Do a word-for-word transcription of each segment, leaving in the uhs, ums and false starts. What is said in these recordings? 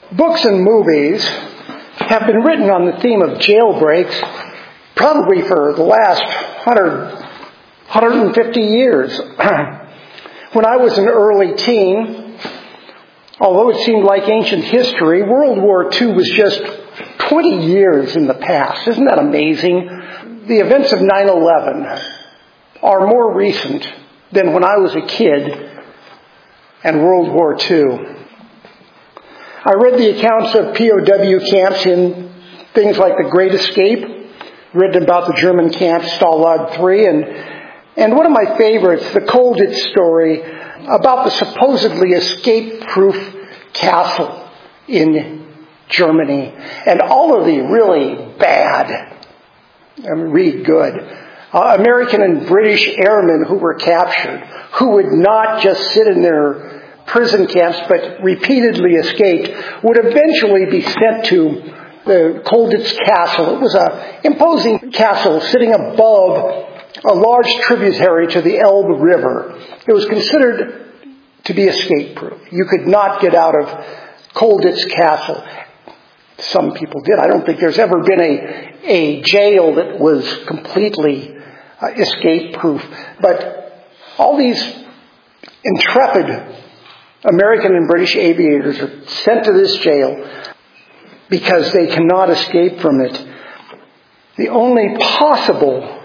Books and movies have been written on the theme of jailbreaks probably for the last one hundred, one hundred fifty years. When I was an early teen, although it seemed like ancient history, World War Two was just twenty years in the past. Isn't that amazing? The events of nine eleven are more recent than when I was a kid and World War Two. I read the accounts of P O W camps in things like The Great Escape, written about the German camp Stalag three, and, and one of my favorites, the Colditz story, about the supposedly escape-proof castle in Germany, and all of the really bad, I mean, really good, uh, American and British airmen who were captured, who would not just sit in their prison camps, but repeatedly escaped, would eventually be sent to the Colditz Castle. It was an imposing castle sitting above a large tributary to the Elbe River. It was considered to be escape-proof. You could not get out of Colditz Castle. Some people did. I don't think there's ever been a, a jail that was completely uh, escape-proof. But all these intrepid American and British aviators are sent to this jail because they cannot escape from it. The only possible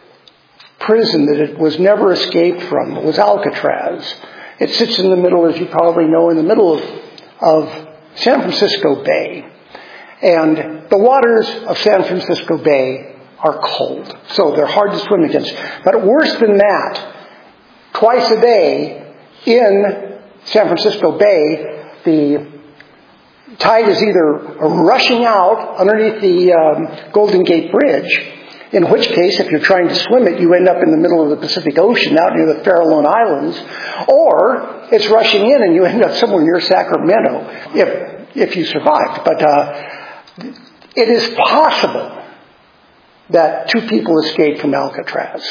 prison that it was never escaped from was Alcatraz. It sits in the middle, as you probably know, in the middle of, of San Francisco Bay. And the waters of San Francisco Bay are cold, so they're hard to swim against. But worse than that, twice a day in San Francisco Bay, the tide is either rushing out underneath the um, Golden Gate Bridge, in which case, if you're trying to swim it, you end up in the middle of the Pacific Ocean out near the Farallon Islands, or it's rushing in and you end up somewhere near Sacramento, if if you survived. But uh, it is possible that two people escaped from Alcatraz.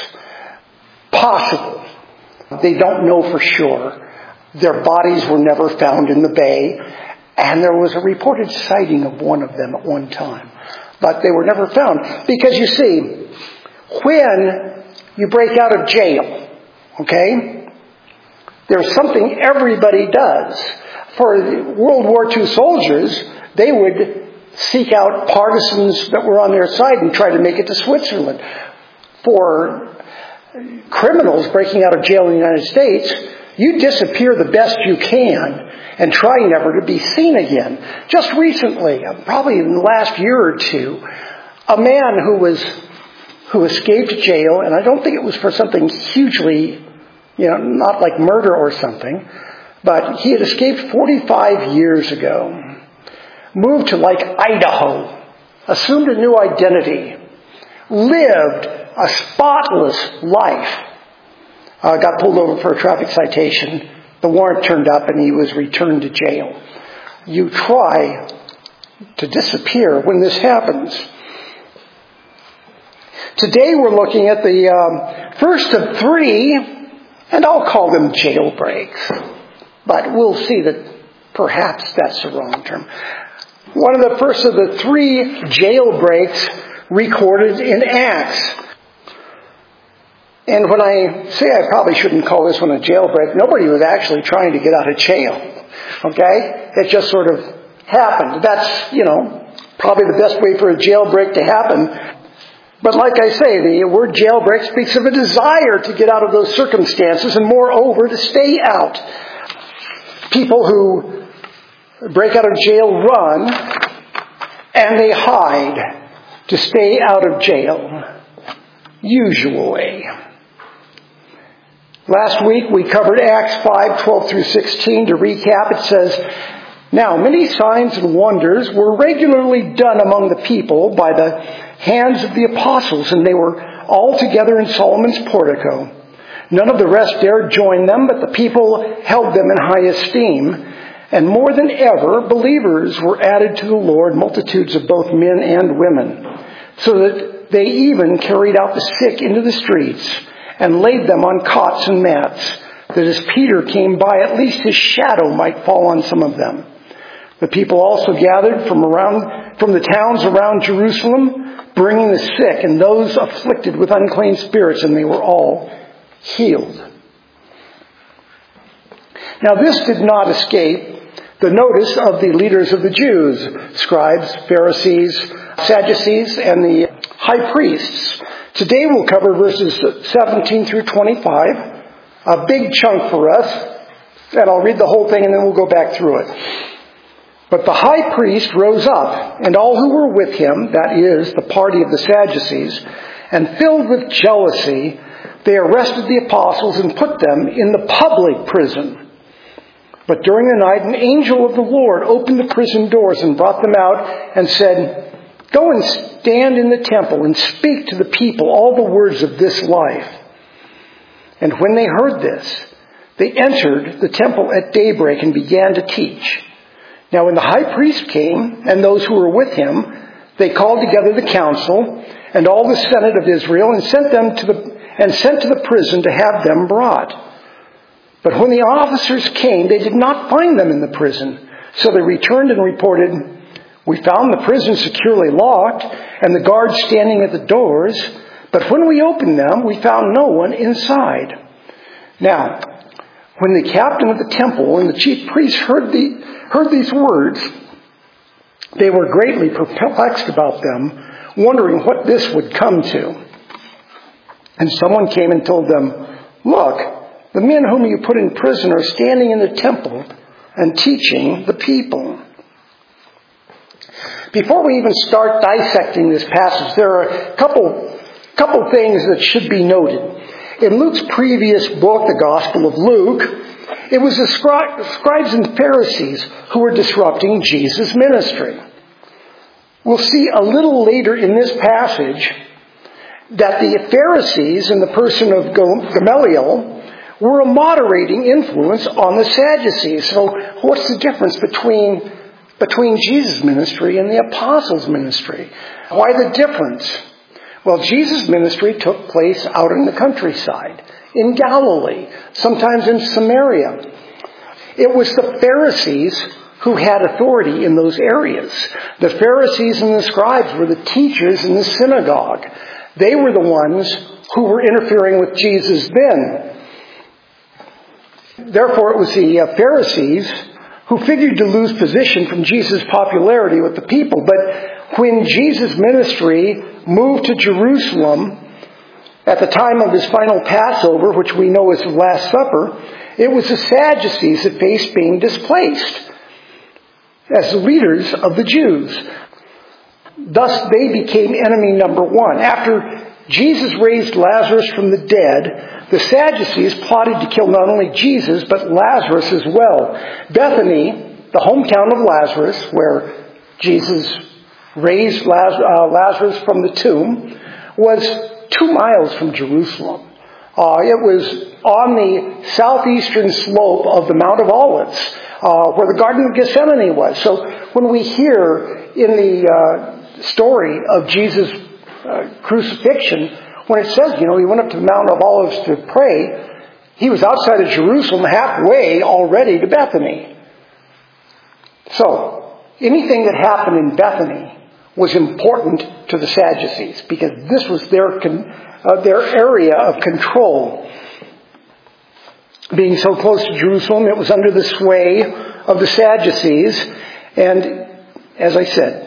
Possible. They don't know for sure. Their bodies were never found in the bay, and there was a reported sighting of one of them at one time. But they were never found. Because you see, when you break out of jail, okay, there's something everybody does. For World War Two soldiers, they would seek out partisans that were on their side and try to make it to Switzerland. For criminals breaking out of jail in the United States, you disappear the best you can and try never to be seen again. Just recently, probably in the last year or two, a man who was who escaped jail, and I don't think it was for something hugely, you know, not like murder or something, but he had escaped forty-five years ago, moved to like Idaho, assumed a new identity, lived a spotless life. Uh, got pulled over for a traffic citation. The warrant turned up and he was returned to jail. You try to disappear when this happens. Today we're looking at the um, first of three, and I'll call them jailbreaks. But we'll see that perhaps that's the wrong term. One of the first of the three jailbreaks recorded in Acts. And when I say I probably shouldn't call this one a jailbreak, nobody was actually trying to get out of jail. Okay? It just sort of happened. That's, you know, probably the best way for a jailbreak to happen. But like I say, the word jailbreak speaks of a desire to get out of those circumstances and moreover to stay out. People who break out of jail run and they hide to stay out of jail. Usually. Last week we covered Acts five, twelve through sixteen. To recap, it says, "Now many signs and wonders were regularly done among the people by the hands of the apostles, and they were all together in Solomon's portico. None of the rest dared join them, but the people held them in high esteem. And more than ever, believers were added to the Lord, multitudes of both men and women, so that they even carried out the sick into the streets and laid them on cots and mats, that as Peter came by, at least his shadow might fall on some of them. The people also gathered from around, from the towns around Jerusalem, bringing the sick and those afflicted with unclean spirits, and they were all healed. Now this did not escape the notice of the leaders of the Jews, scribes, Pharisees, Sadducees, and the high priests. Today we'll cover verses seventeen through twenty-five, a big chunk for us, and I'll read the whole thing and then we'll go back through it. But the high priest rose up, and all who were with him, that is, the party of the Sadducees, and filled with jealousy, they arrested the apostles and put them in the public prison. But during the night, an angel of the Lord opened the prison doors and brought them out and said, "Go and stand in the temple and speak to the people all the words of this life." And when they heard this, they entered the temple at daybreak and began to teach. Now when the high priest came, and those who were with him, they called together the council and all the senate of Israel, and sent them to the and sent to the prison to have them brought. But when the officers came, they did not find them in the prison. So they returned and reported, "We found the prison securely locked, and the guards standing at the doors. But when we opened them, we found no one inside." Now, when the captain of the temple and the chief priests heard the heard these words, they were greatly perplexed about them, wondering what this would come to. And someone came and told them, "Look, the men whom you put in prison are standing in the temple and teaching the people." Before we even start dissecting this passage, there are a couple, couple things that should be noted. In Luke's previous book, the Gospel of Luke, it was the scribes and Pharisees who were disrupting Jesus' ministry. We'll see a little later in this passage that the Pharisees, in the person of Gamaliel, were a moderating influence on the Sadducees. So what's the difference between, between Jesus' ministry and the apostles' ministry? Why the difference? Well, Jesus' ministry took place out in the countryside, in Galilee, sometimes in Samaria. It was the Pharisees who had authority in those areas. The Pharisees and the scribes were the teachers in the synagogue. They were the ones who were interfering with Jesus then. Therefore, it was the Pharisees who figured to lose position from Jesus' popularity with the people. But when Jesus' ministry moved to Jerusalem at the time of his final Passover, which we know as the Last Supper, it was the Sadducees that faced being displaced as the leaders of the Jews. Thus, they became enemy number one. After Jesus raised Lazarus from the dead, the Sadducees plotted to kill not only Jesus, but Lazarus as well. Bethany, the hometown of Lazarus, where Jesus raised Lazarus from the tomb, was two miles from Jerusalem. Uh, it was on the southeastern slope of the Mount of Olives, uh, where the Garden of Gethsemane was. So when we hear in the uh, story of Jesus' uh, crucifixion, when it says, you know, he went up to the Mount of Olives to pray, he was outside of Jerusalem, halfway already to Bethany. So, anything that happened in Bethany was important to the Sadducees, because this was their con- uh, their area of control. Being so close to Jerusalem, it was under the sway of the Sadducees, and as I said,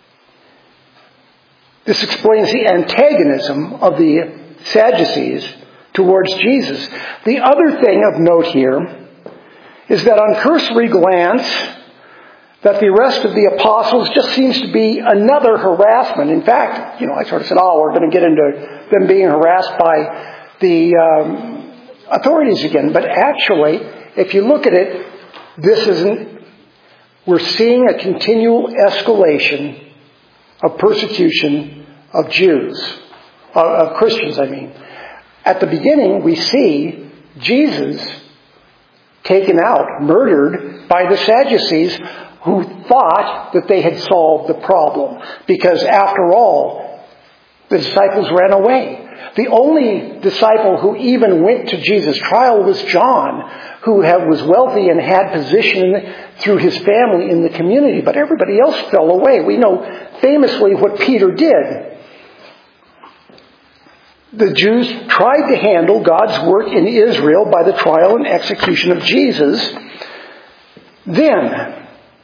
this explains the antagonism of the Sadducees towards Jesus. The other thing of note here is that on cursory glance, that the arrest of the apostles just seems to be another harassment. In fact, you know, I sort of said, oh, we're going to get into them being harassed by the um, authorities again. But actually, if you look at it, this isn't, we're seeing a continual escalation of persecution of Jews, of Christians, I mean. At the beginning, we see Jesus taken out, murdered by the Sadducees, who thought that they had solved the problem. Because after all, the disciples ran away. The only disciple who even went to Jesus' trial was John, who had, was wealthy and had position through his family in the community, but everybody else fell away. We know famously what Peter did. The Jews tried to handle God's work in Israel by the trial and execution of Jesus. Then,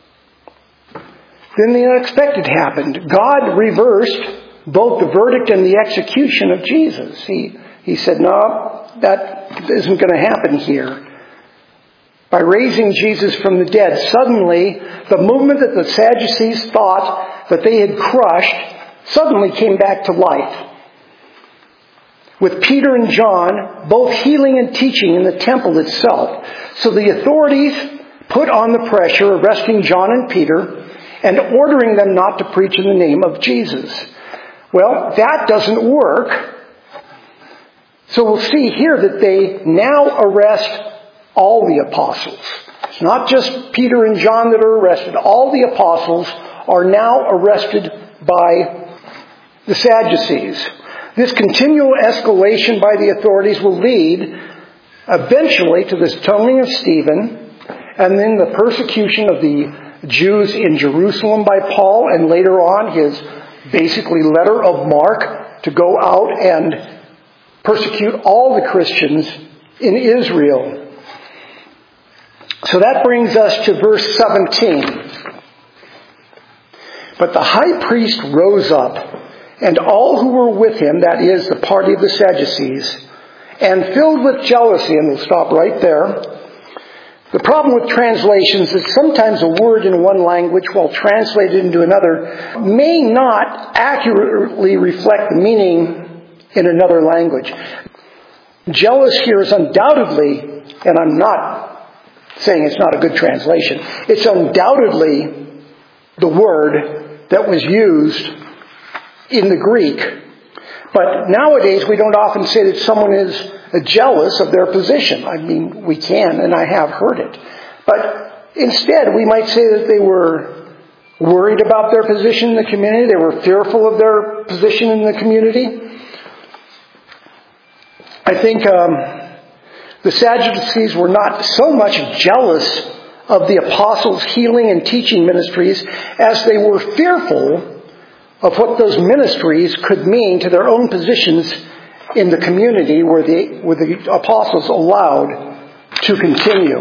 then the unexpected happened. God reversed both the verdict and the execution of Jesus. He, he said, no, that isn't going to happen here. By raising Jesus from the dead, suddenly the movement that the Sadducees thought that they had crushed suddenly came back to life. With Peter and John both healing and teaching in the temple itself. So the authorities put on the pressure, arresting John and Peter and ordering them not to preach in the name of Jesus. Well, that doesn't work. So we'll see here that they now arrest all the apostles. It's not just Peter and John that are arrested. All the apostles are now arrested by the Sadducees. This continual escalation by the authorities will lead eventually to the stoning of Stephen and then the persecution of the Jews in Jerusalem by Paul, and later on his basically letter of marque to go out and persecute all the Christians in Israel. So that brings us to verse seventeen. But the high priest rose up, and all who were with him, that is, the party of the Sadducees, and filled with jealousy, and we'll stop right there. The problem with translations is sometimes a word in one language, while translated into another, may not accurately reflect the meaning in another language. Jealous here is undoubtedly, and I'm not saying it's not a good translation, it's undoubtedly the word that was used in the Greek. But nowadays we don't often say that someone is jealous of their position. I mean, we can, and I have heard it. But instead, we might say that they were worried about their position in the community. They were fearful of their position in the community. I think um, the Sadducees were not so much jealous of the apostles' healing and teaching ministries as they were fearful of what those ministries could mean to their own positions in the community where the, where the apostles allowed to continue.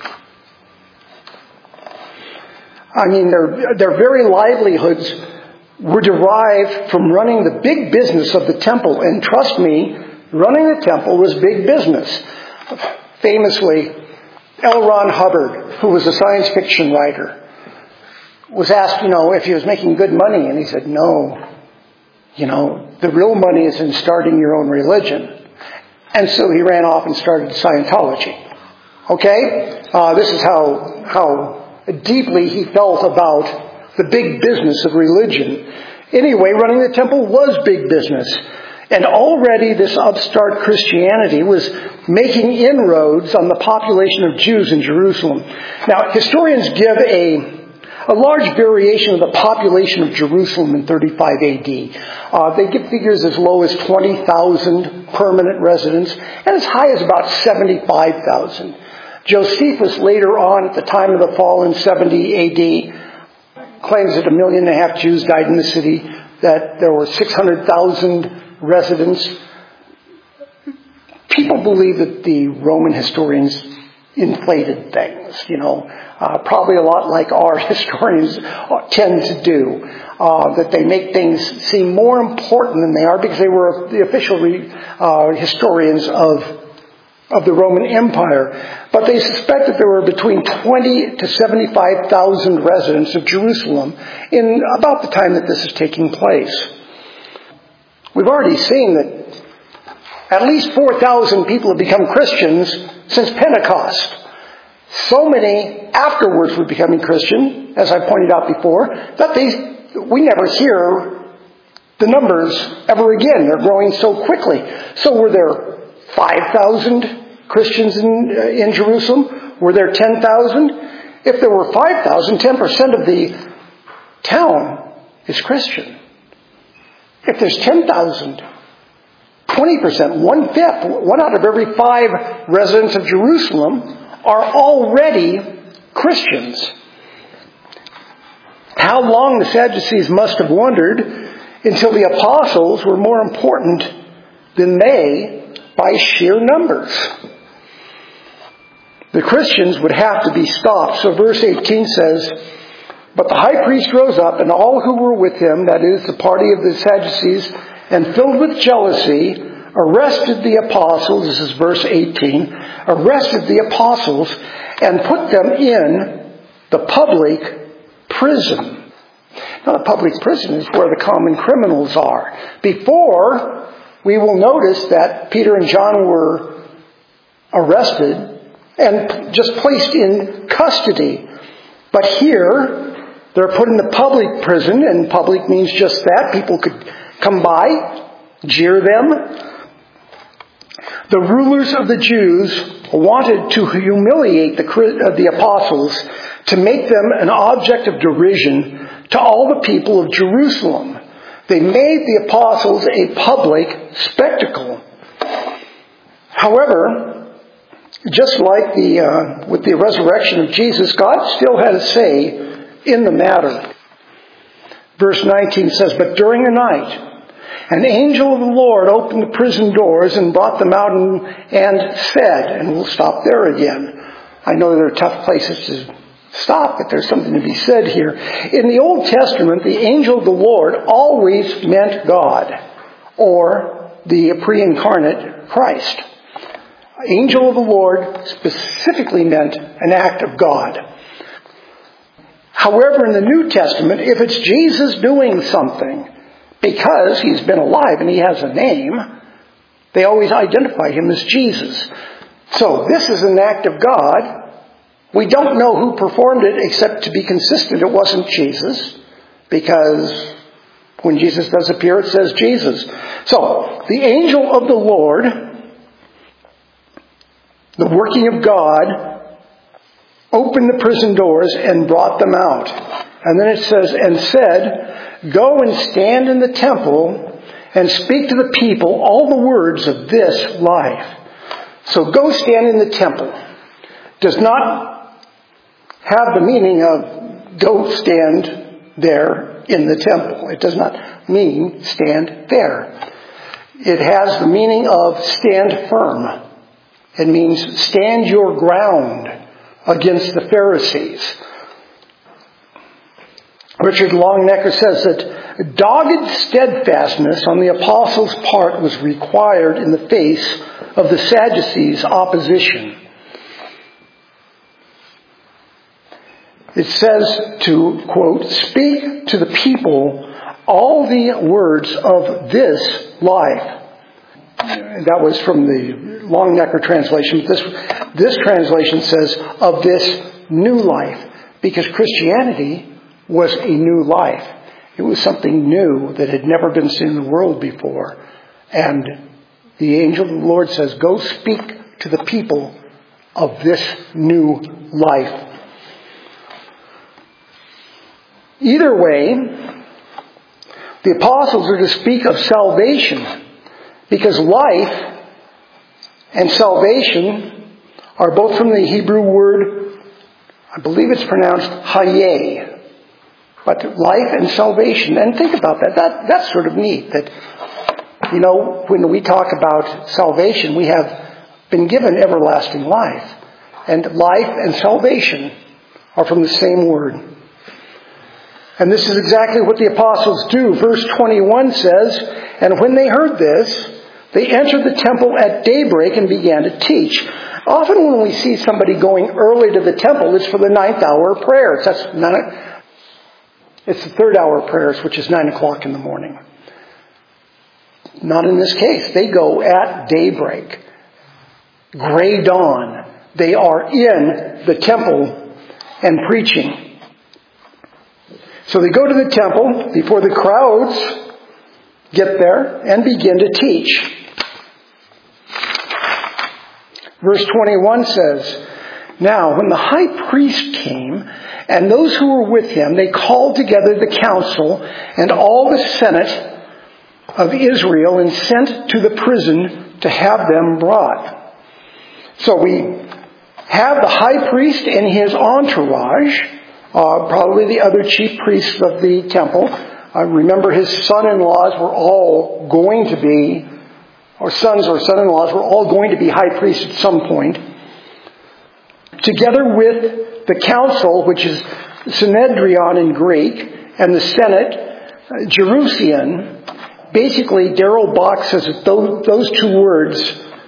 I mean, their, their very livelihoods were derived from running the big business of the temple. And trust me, running the temple was big business. Famously, L. Ron Hubbard, who was a science fiction writer, was asked, you know, if he was making good money. And he said, no. You know, the real money is in starting your own religion. And so he ran off and started Scientology. Okay? Uh, this is how, how deeply he felt about the big business of religion. Anyway, running the temple was big business. And already this upstart Christianity was making inroads on the population of Jews in Jerusalem. Now, historians give a A large variation of the population of Jerusalem in thirty-five A D. Uh, they give figures as low as twenty thousand permanent residents and as high as about seventy-five thousand. Josephus, later on at the time of the fall in seventy A D, claims that a million and a half Jews died in the city, that there were six hundred thousand residents. People believe that the Roman historians inflated things, you know, uh, probably a lot like our historians tend to do, uh, that they make things seem more important than they are because they were the official re, uh, historians of of the Roman Empire. But they suspect that there were between twenty to seventy-five thousand residents of Jerusalem in about the time that this is taking place. We've already seen that at least four thousand people have become Christians since Pentecost. So many afterwards were becoming Christian, as I pointed out before, that they we never hear the numbers ever again. They're growing so quickly. So were there five thousand Christians in, uh, in Jerusalem? Were there ten thousand? If there were five thousand, ten percent of the town is Christian. If there's ten thousand, twenty percent, one-fifth, one out of every five residents of Jerusalem are already Christians. How long the Sadducees must have wondered until the apostles were more important than they by sheer numbers. The Christians would have to be stopped. So verse eighteen says, "But the high priest rose up, and all who were with him," that is, the party of the Sadducees, "and filled with jealousy, arrested the apostles," this is verse eighteen, "arrested the apostles and put them in the public prison." Now, the public prison is where the common criminals are. Before, we will notice that Peter and John were arrested and just placed in custody. But here, they're put in the public prison, and public means just that. People could come by, jeer them. The rulers of the Jews wanted to humiliate the, the apostles, to make them an object of derision to all the people of Jerusalem. They made the apostles a public spectacle. However, just like the uh, with the resurrection of Jesus, God still had a say in the matter. Verse nineteen says, "But during the night, an angel of the Lord opened the prison doors and brought them out and, and said," and we'll stop there again. I know there are tough places to stop, but there's something to be said here. In the Old Testament, the angel of the Lord always meant God, or the pre-incarnate Christ. Angel of the Lord specifically meant an act of God. However, in the New Testament, if it's Jesus doing something, because he's been alive and he has a name, they always identify him as Jesus. So this is an act of God. We don't know who performed it, except to be consistent, it wasn't Jesus, because when Jesus does appear, it says Jesus. So, the angel of the Lord, the working of God, opened the prison doors and brought them out. And then it says, "And said, go and stand in the temple and speak to the people all the words of this life." So, go stand in the temple does not have the meaning of go stand there in the temple. It does not mean stand there. It has the meaning of stand firm. It means stand your ground against the Pharisees. Richard Longnecker says that dogged steadfastness on the apostles' part was required in the face of the Sadducees' opposition. It says to, quote, "speak to the people all the words of this life." That was from the Longnecker translation. This, this translation says, "of this new life," because Christianity was a new life. It was something new that had never been seen in the world before. And the angel of the Lord says, "go speak to the people of this new life." Either way, the apostles are to speak of salvation, because life and salvation are both from the Hebrew word, I believe it's pronounced hayeh, but life and salvation. And think about that. That that's sort of neat. That, you know, when we talk about salvation, we have been given everlasting life, and life and salvation are from the same word. And this is exactly what the apostles do. Verse twenty-one says, "And when they heard this, they entered the temple at daybreak and began to teach." Often when we see somebody going early to the temple, it's for the ninth hour prayers. That's nine, it's the third hour prayers, which is nine o'clock in the morning. Not in this case. They go at daybreak. Gray dawn. They are in the temple and preaching. So they go to the temple before the crowds get there and begin to teach. Verse twenty-one says, "Now when the high priest came and those who were with him, they called together the council and all the senate of Israel and sent to the prison to have them brought." So we have the high priest and his entourage, uh, probably the other chief priests of the temple. I remember his son-in-laws were all going to be, or sons or son-in-laws were all going to be high priests at some point. Together with the council, which is Synedrion in Greek, and the Senate, uh, Jerusalem. Basically, Darrell Bock says that those, those two words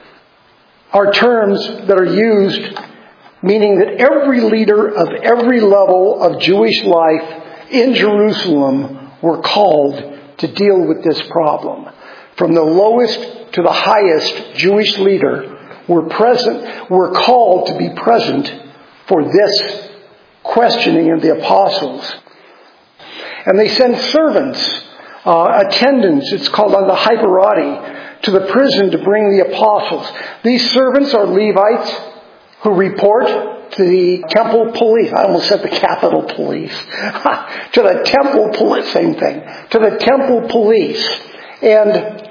are terms that are used, meaning that every leader of every level of Jewish life in Jerusalem were called to deal with this problem. From the lowest to the highest Jewish leader were present, were called to be present for this questioning of the apostles. And they send servants, uh, attendants, it's called on the hyperati, to the prison to bring the apostles. These servants are Levites who report to the temple police. I almost said the Capitol Police. To the temple police, same thing. To the temple police. And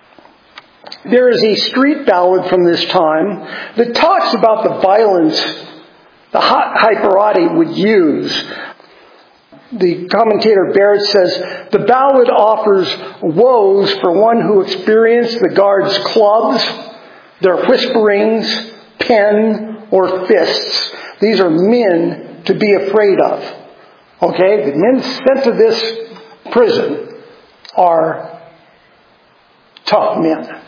there is a street ballad from this time that talks about the violence the hyperati would use. The commentator Barrett says, the ballad offers woes for one who experienced the guards' clubs, their whisperings, pen, or fists. These are men to be afraid of. Okay? The men sent to this prison are tough men.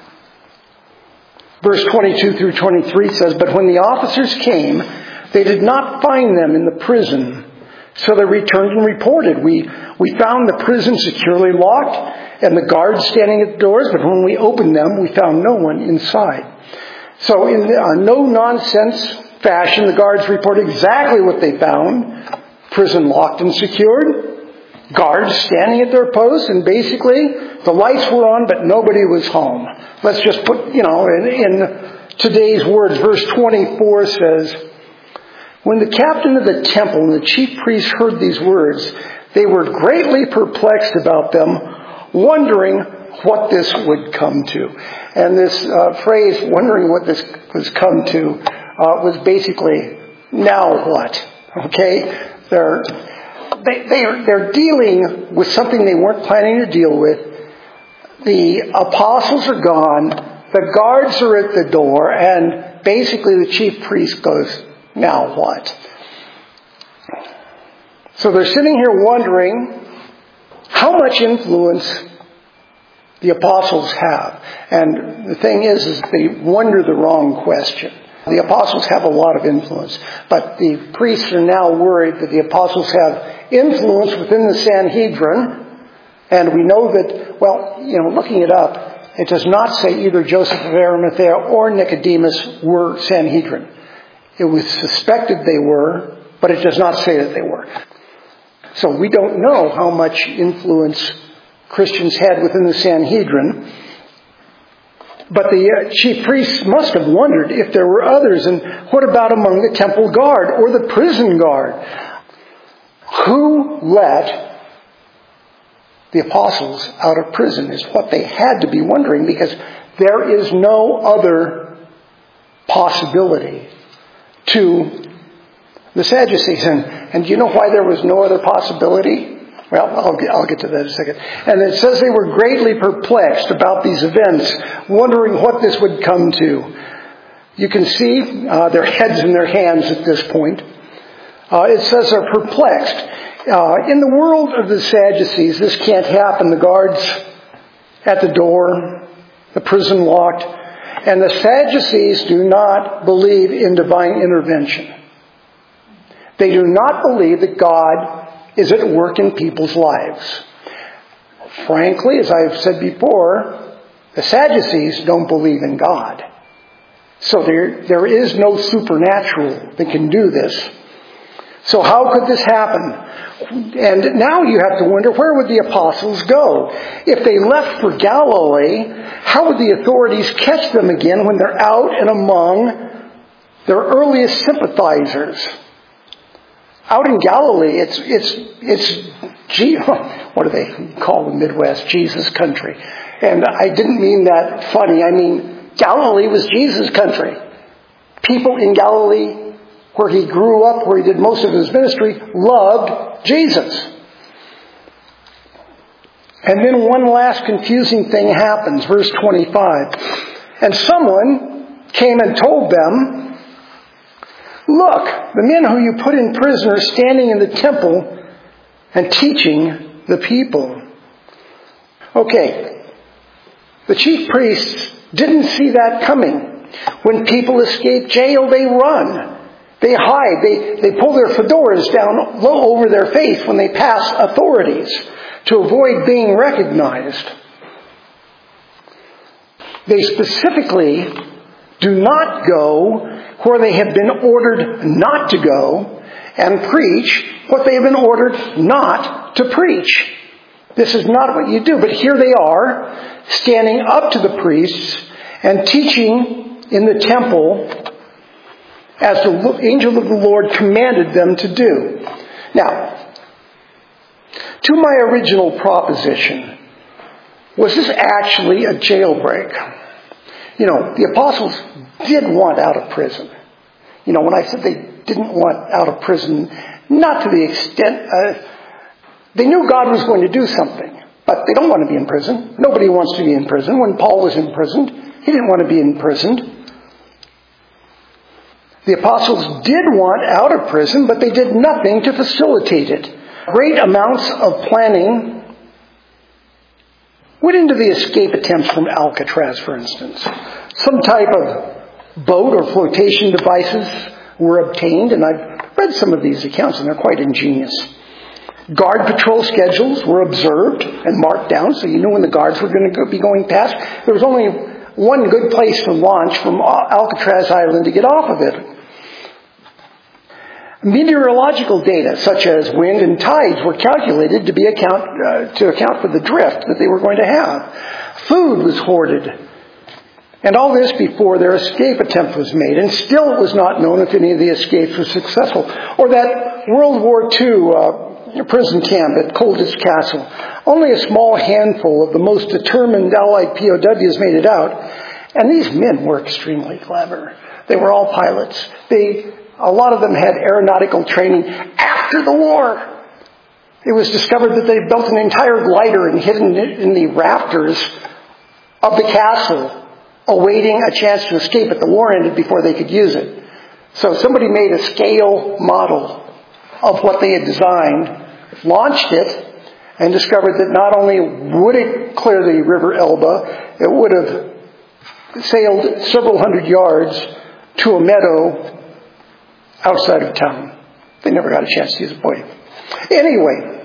Verse twenty-two through twenty-three says, but when the officers came, they did not find them in the prison. So they returned and reported, we, we found the prison securely locked and the guards standing at the doors, but when we opened them, we found no one inside. So in a no-nonsense fashion, the guards reported exactly what they found. Prison locked and secured. Guards standing at their posts, and basically the lights were on, but nobody was home. Let's just put, you know, in, in today's words, verse twenty-four says, when the captain of the temple and the chief priests heard these words, they were greatly perplexed about them, wondering what this would come to. And this uh, phrase, wondering what this was come to, uh, was basically, now what? Okay? They're, they, they are, they're dealing with something they weren't planning to deal with. The apostles are gone. The guards are at the door. And basically the chief priest goes, now what? So they're sitting here wondering how much influence the apostles have. And the thing is, is they wonder the wrong question. The apostles have a lot of influence. But the priests are now worried that the apostles have influence within the Sanhedrin. And we know that, well, you know, looking it up, it does not say either Joseph of Arimathea or Nicodemus were Sanhedrin. It was suspected they were, but it does not say that they were. So we don't know how much influence Christians had within the Sanhedrin. But the uh, chief priests must have wondered if there were others. And what about among the temple guard or the prison guard? Who let the apostles out of prison is what they had to be wondering, because there is no other possibility to the Sadducees. And, and do you know why there was no other possibility? Well, I'll get, I'll get to that in a second. And it says they were greatly perplexed about these events, wondering what this would come to. You can see uh, their heads in their hands at this point. Uh, it says they're perplexed. Uh, in the world of the Sadducees, this can't happen. The guards at the door, the prison locked. And the Sadducees do not believe in divine intervention. They do not believe that God is at work in people's lives. Frankly, as I've said before, the Sadducees don't believe in God. So there, there is no supernatural that can do this. So how could this happen? And now you have to wonder, where would the apostles go? If they left for Galilee, how would the authorities catch them again when they're out and among their earliest sympathizers? Out in Galilee, it's, it's, it's, what do they call the Midwest? Jesus country. And I didn't mean that funny. I mean, Galilee was Jesus country. People in Galilee where he grew up, where he did most of his ministry, loved Jesus. And then one last confusing thing happens, verse twenty-five. And someone came and told them, "Look, the men who you put in prison are standing in the temple and teaching the people." Okay, the chief priests didn't see that coming. When people escape jail, they run. They hide. They, they pull their fedoras down low over their face when they pass authorities to avoid being recognized. They specifically do not go where they have been ordered not to go and preach what they have been ordered not to preach. This is not what you do. But here they are, standing up to the priests and teaching in the temple as the angel of the Lord commanded them to do. Now, to my original proposition, was this actually a jailbreak? You know, the apostles did want out of prison. You know, when I said they didn't want out of prison, not to the extent, uh, they knew God was going to do something, but they don't want to be in prison. Nobody wants to be in prison. When Paul was imprisoned, he didn't want to be imprisoned. The apostles did want out of prison, but they did nothing to facilitate it. Great amounts of planning went into the escape attempts from Alcatraz, for instance. Some type of boat or flotation devices were obtained, and I've read some of these accounts, and they're quite ingenious. Guard patrol schedules were observed and marked down, so you knew when the guards were going to be going past. There was only one good place to launch from Alcatraz Island to get off of it. Meteorological data, such as wind and tides, were calculated to be account uh, to account for the drift that they were going to have. Food was hoarded. And all this before their escape attempt was made. And still it was not known if any of the escapes were successful. Or that World War Two uh, prison camp at Colditz Castle. Only a small handful of the most determined Allied P O Ws made it out. And these men were extremely clever. They were all pilots. They... A lot of them had aeronautical training after the war. It was discovered that they built an entire glider and hidden it in the rafters of the castle, awaiting a chance to escape, but the war ended before they could use it. So somebody made a scale model of what they had designed, launched it, and discovered that not only would it clear the River Elbe, it would have sailed several hundred yards to a meadow outside of town. They never got a chance to use it. Boy. Anyway.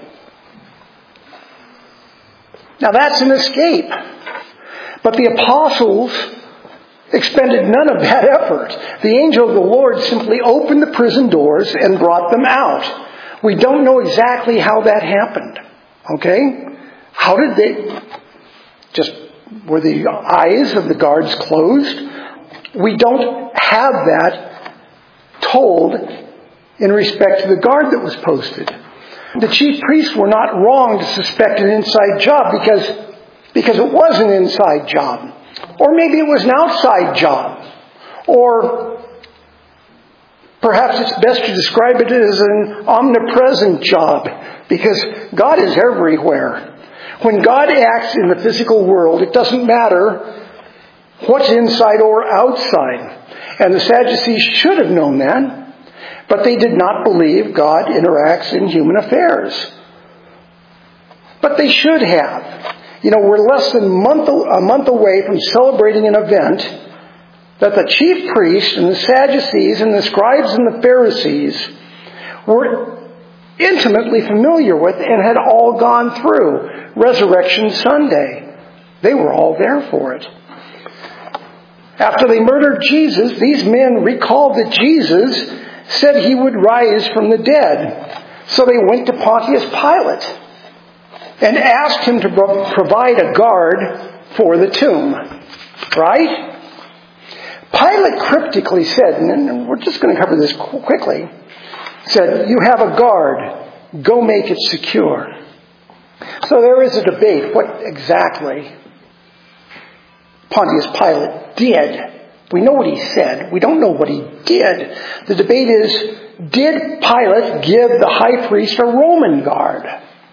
Now that's an escape. But the apostles expended none of that effort. The angel of the Lord simply opened the prison doors and brought them out. We don't know exactly how that happened. Okay? How did they... Just, were the eyes of the guards closed? We don't have that told in respect to the guard that was posted. The chief priests were not wrong to suspect an inside job because, because it was an inside job. Or maybe it was an outside job. Or perhaps it's best to describe it as an omnipresent job because God is everywhere. When God acts in the physical world, it doesn't matter what's inside or outside. And the Sadducees should have known that, but they did not believe God interacts in human affairs. But they should have. You know, we're less than a month, a month away from celebrating an event that the chief priests and the Sadducees and the scribes and the Pharisees were intimately familiar with and had all gone through. Resurrection Sunday. They were all there for it. After they murdered Jesus, these men recalled that Jesus said he would rise from the dead. So they went to Pontius Pilate and asked him to provide a guard for the tomb. Right? Pilate cryptically said, and we're just going to cover this quickly, said, "You have a guard. Go make it secure." So there is a debate what exactly Pontius Pilate did We know what he said. We don't know what he did. The debate is, did Pilate give the high priest a Roman guard?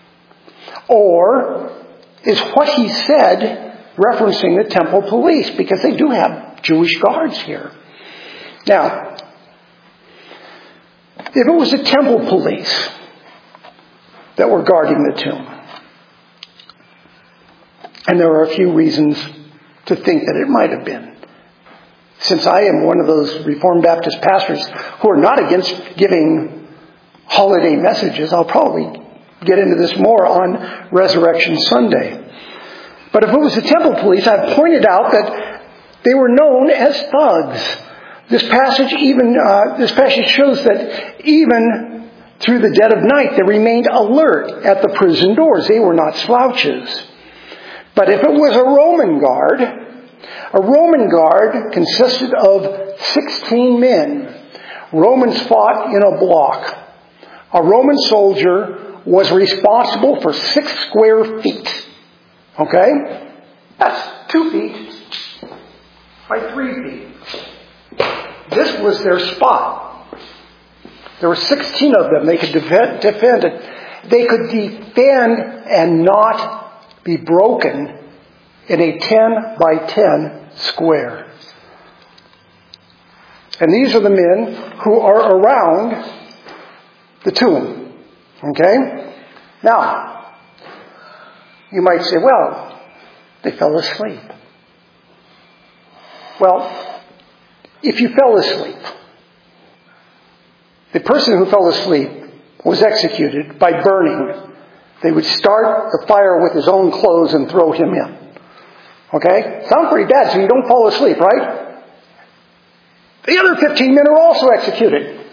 Or is what he said referencing the temple police? Because they do have Jewish guards here. Now, if it was the temple police that were guarding the tomb, and there are a few reasons to think that it might have been. Since I am one of those Reformed Baptist pastors who are not against giving holiday messages, I'll probably get into this more on Resurrection Sunday. But if it was the temple police, I've pointed out that they were known as thugs. This passage even uh, this passage shows that even through the dead of night, they remained alert at the prison doors. They were not slouches. But if it was a Roman guard, a Roman guard consisted of sixteen men. Romans fought in a block. A Roman soldier was responsible for six square feet. Okay? That's two feet by three feet. This was their spot. There were sixteen of them. They could defend, defend it. They could defend and not be broken in a ten by ten square. And these are the men who are around the tomb. Okay? Now, you might say, well, they fell asleep. Well, if you fell asleep, the person who fell asleep was executed by burning. They would start the fire with his own clothes and throw him in. Okay? Sounds pretty bad, so you don't fall asleep, right? The other fifteen men are also executed.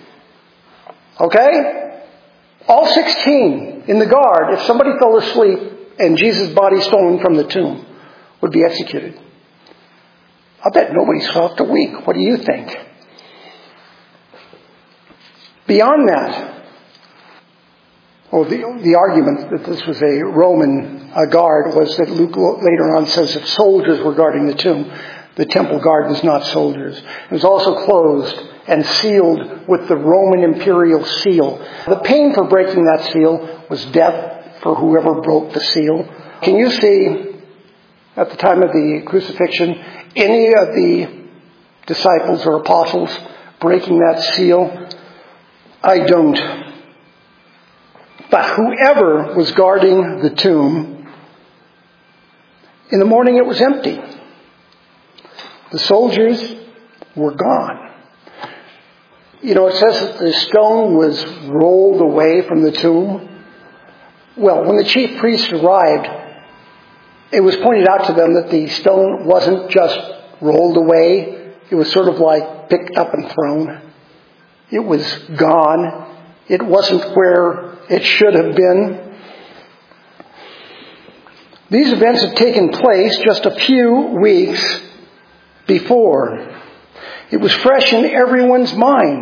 Okay? All sixteen in the guard, if somebody fell asleep and Jesus' body stolen from the tomb, would be executed. I bet nobody slept a week. What do you think? Beyond that, well, the, the argument that this was a Roman uh, guard was that Luke later on says that soldiers were guarding the tomb. The temple guard was not soldiers. It was also closed and sealed with the Roman imperial seal. The pain for breaking that seal was death for whoever broke the seal. Can you see, at the time of the crucifixion, any of the disciples or apostles breaking that seal? I don't. But whoever was guarding the tomb, in the morning it was empty. The soldiers were gone. You know, it says that the stone was rolled away from the tomb. Well, when the chief priests arrived, it was pointed out to them that the stone wasn't just rolled away. It was sort of like picked up and thrown. It was gone. It wasn't where it should have been. These events had taken place just a few weeks before. It was fresh in everyone's mind.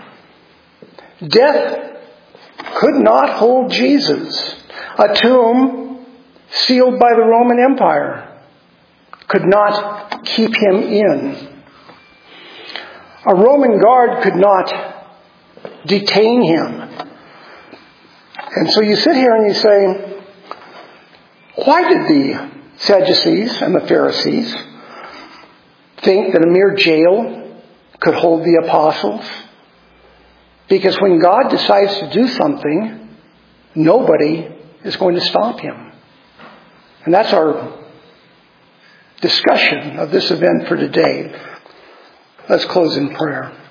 Death could not hold Jesus. A tomb sealed by the Roman Empire could not keep him in. A Roman guard could not detain him. And so you sit here and you say, why did the Sadducees and the Pharisees think that a mere jail could hold the apostles? Because when God decides to do something, nobody is going to stop him. And that's our discussion of this event for today. Let's close in prayer.